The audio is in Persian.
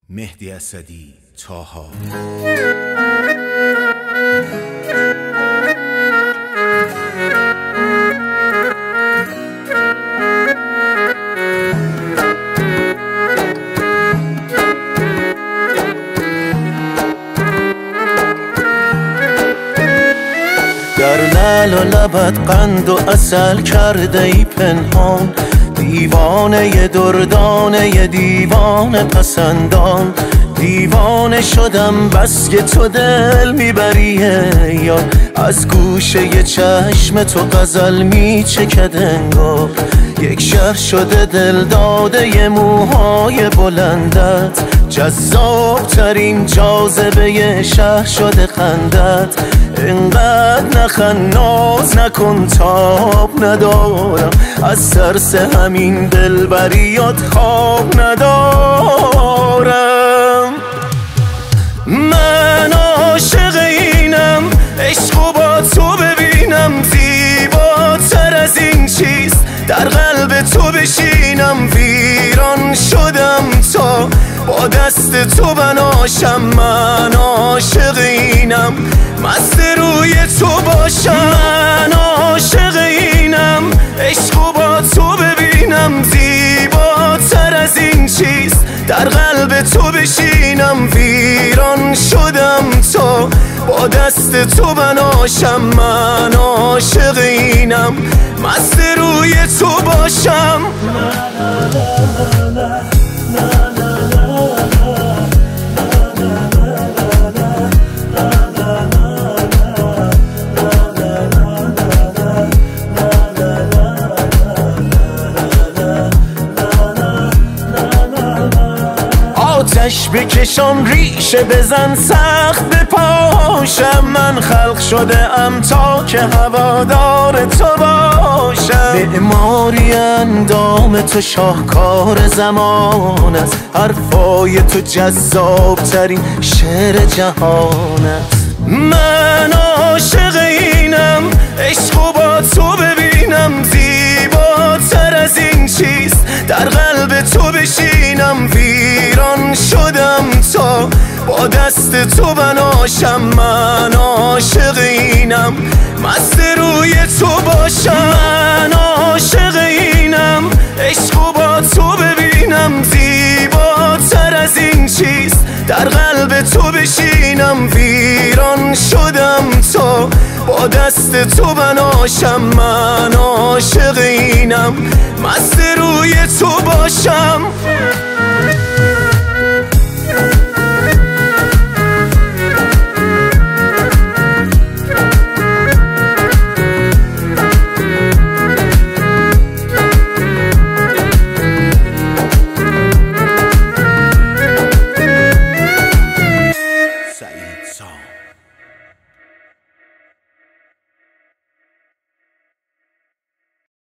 مهدی اسدی، طاها. در لعل و لبت قند و عسل کرده ای پنهان، دیوانه دردانه دیوانه پسندان. دیوانه شدم بس که تو دل میبری یا از گوشه چشم تو غزل میچکد انگار. یک شهر شده دل داده موهای بلندت، جذاب ترین جاذبه شهر شده خندت. اینقدر نخند ناز نکن تاب ندارم، از ترس همین دلبریات خواب ندارم. من عاشق اینم، عشقو با تو ببینم، زیباتر از این چیست در قلب تو بشینم. ویران شدم تا با دست تو بناشم، من عاشق اینم، مست روی تو باشم. من عاشق اینم، عشقو با تو ببینم، زیباتر از این چیست در قلب تو بشینم. ویران شدم تا با دست تو بناشم، من عاشق اینم، مست روی تو باشم. آتش بکشان ریشه بزن سخت بپاشم، من خلق شده ام تا که هوادار تو باشم. معماری اندام تو شاهکار زمان است، حرفای تو جذاب ترین شعر جهان است. من عاشق اینم، عشقو با تو ببینم، زیباتر از این چیست در قلب تو بشینم. ویران شدم تا با دست تو بناشم، من عاشق اینم، مست روی تو باشم. من عاشق اینم، عشقو با تو ببینم، زیباتر از این چیست در قلب تو بشینم. ویران شدم تا با دست تو بناشم، من عاشق اینم، مست روی تو باشم. سعید سام.